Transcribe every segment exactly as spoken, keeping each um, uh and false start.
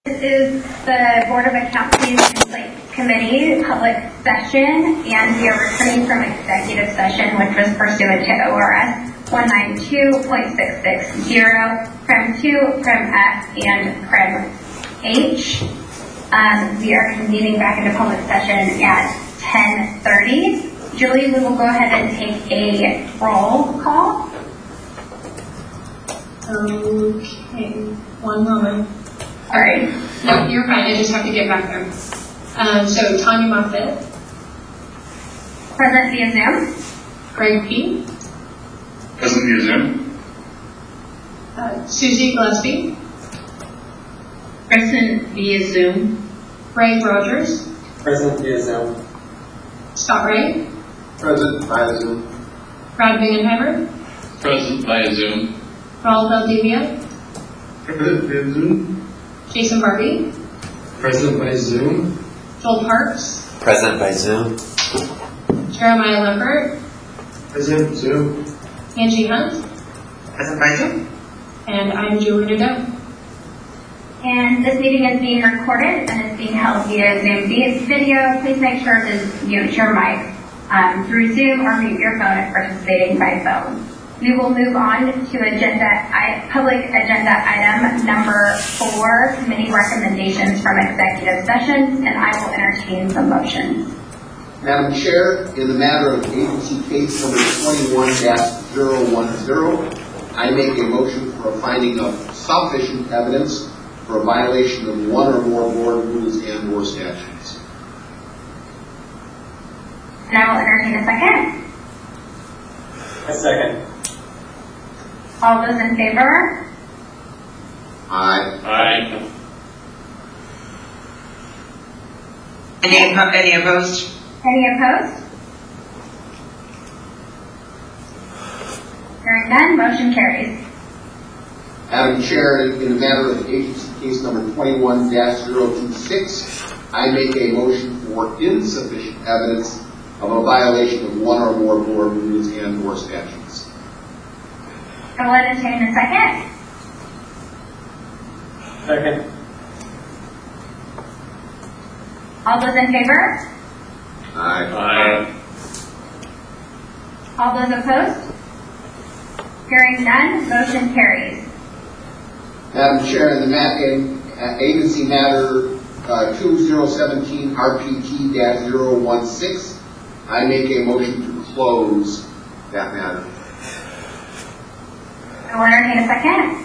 This is the Board of Accounting Committee public session, and we are returning from executive session, which was pursuant to O R S one ninety-two point six six zero, Prim two, Prim F, and Prim H. Um, we are convening back into public session at ten thirty. Julie, we will go ahead and take a roll call. Okay, one moment. All right. No, you're fine. I just have to get back there. Um, so Tanya Moffitt, Present via Zoom. Greg P. Present via Zoom. Uh, Susie Gillespie, Present via Zoom. Ray Rogers, Present via Zoom. Scott Ray, Present via Zoom. Brad Bingenheimer, Present via Zoom. Raul Valdivia, Present via Zoom. Jason Barbie, Present by Zoom. Joel Parks, Present by Zoom. Jeremiah Lambert, Present Zoom. Angie Hunt, Present by Zoom. and I'm Julie Nadeau. And this meeting is being recorded and is being held via Zoom video. Please make sure to mute your mic um, through Zoom or mute your phone if participating by phone. We will move on to agenda, I, public agenda item number four, committee recommendations from executive sessions, and I will entertain some motions. Madam Chair, in the matter of agency case number twenty-one dash zero one zero, I make a motion for a finding of sufficient evidence for a violation of one or more board rules and or statutes. And I will entertain a second. A second. All those in favor? Aye. Aye. Any, any opposed? Any opposed? Hearing none, motion carries. Madam Chair, in the matter of agency case number twenty-one dash zero two six, I make a motion for insufficient evidence of a violation of one or more board rules and or statutes. I will entertain a second. Second. All those in favor? Aye. Aye. All those opposed? Hearing none, motion carries. Madam Chair, in the ma- in, uh, agency matter uh, two zero one seven R P T zero one six, I make a motion to close that matter. I will entertain a second.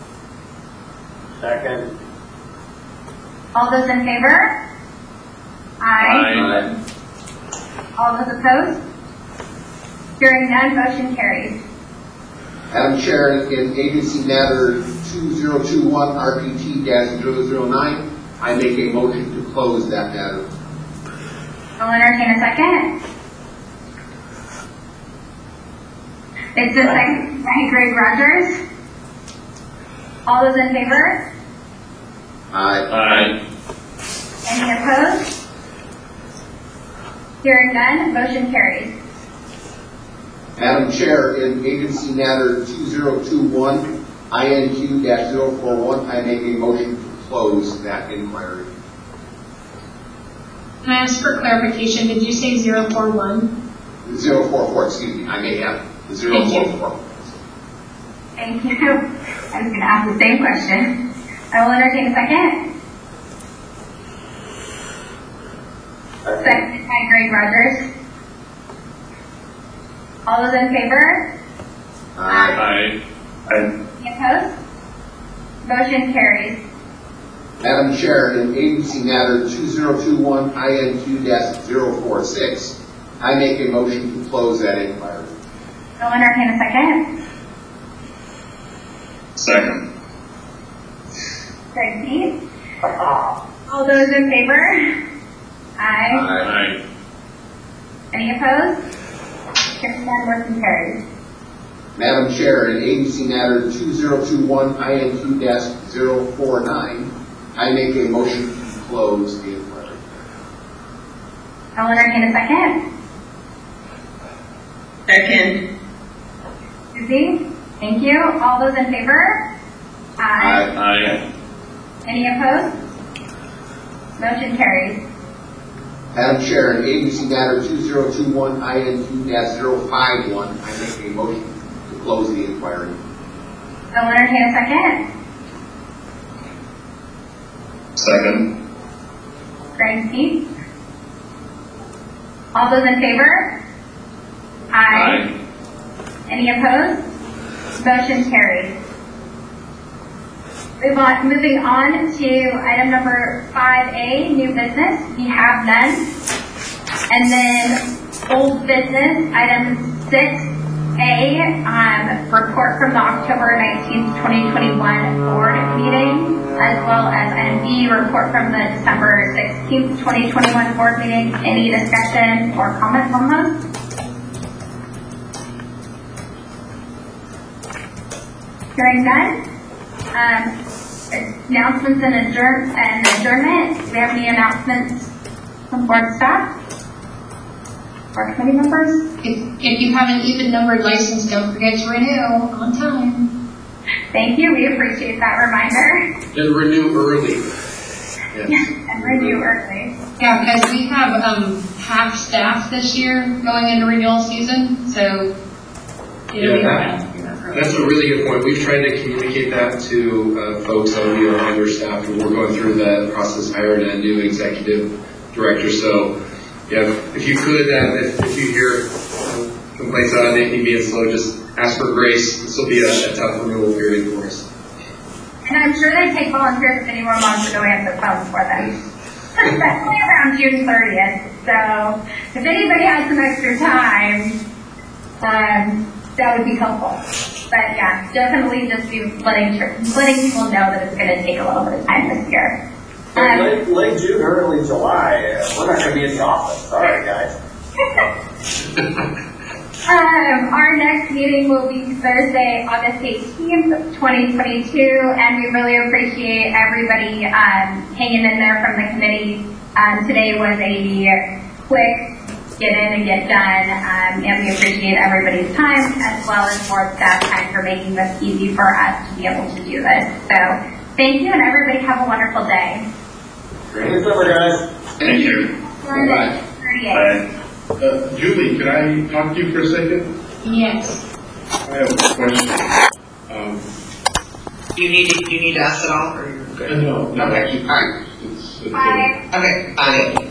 Second. All those in favor? Aye. Aye. All those opposed? Hearing none, motion carries. Madam Chair, in agency matter two zero two one R P T zero zero nine, I make a motion to close that matter. I will entertain a second. It's the second by Greg Rogers. All those in favor? Aye. Aye. Any opposed? Hearing none, motion carries. Madam Chair, in agency matter two zero two one I N Q zero four one, I make a motion to close that inquiry. Can I ask for clarification? Did you say zero four one? zero four four, excuse me, I may have zero four four. Thank you. I was going to ask the same question. I will entertain a second. Second by Greg Rogers. All those in favor? Aye. Aye. Any opposed? Motion carries. Madam Chair, in agency matter two zero two one I N Q zero four six, I make a motion to close that inquiry. I'll entertain a second. Second. Greg P. All those in favor? Aye. Aye. Any opposed? Hearing none, motion carries. Madam Chair, in agency matter two zero two one I N Q zero four nine, I make a motion to close the inquiry. I'll entertain a second. Second. Susie, thank you. All those in favor? Aye. Aye. Any opposed? Motion carries. Madam Chair, in agency matter two zero two one I N two zero five one, I make a motion to close the inquiry. I'll entertain a second. Second. Greg Peak. All those in favor? Aye. Any opposed? Motion carries. Move on, moving on to item number five A, new business. We have none. And then old business, item six A, um, report from the October nineteenth, twenty twenty-one board meeting, as well as item B, report from the December sixteenth, twenty twenty-one board meeting. Any discussion or comments on those? Hearing none. Um, announcements and adjourn and adjournment. Do we have any announcements from board staff or committee members? If, if you have an even numbered license, don't forget to renew on time. Thank you. We appreciate that reminder. And renew early. Yes. And renew early. Yeah, because we have um, half staff this year going into renewal season, so it'll Yeah, be that- around. That's a really good point. We've tried to communicate that to uh, folks that will be on our staff, and we're going through that process, hiring a new executive director. So, yeah, if you could, uh, if, if you hear uh, complaints about anything being slow, just ask for grace. This will be a, a tough renewal period for us. And I'm sure they take volunteers if anyone wants to go answer phones for them. Especially around June thirtieth. So if anybody has some extra time, um, that would be helpful. But yeah, definitely just be letting letting people know that it's going to take a little bit of time this year. Um, Late, late June, early July, uh, we're not going to be in the office. Sorry, guys. um, our next meeting will be Thursday, August eighteenth, twenty twenty-two, and we really appreciate everybody um, hanging in there from the committee. Um, today was a quick get in and get done, um, and we appreciate everybody's time as well as board staff time for making this easy for us to be able to do this. So thank you, and everybody have a wonderful day. Thanks, over, guys. Thank you. Bye-bye. thirty-eight. Bye. Uh, Julie, can I talk to you for a second? Yes. I have a question. Um, Do you need to, do you need to ask it all, or you're uh, good? no, no, Okay, all right. it's, it's, Bye. Okay, bye.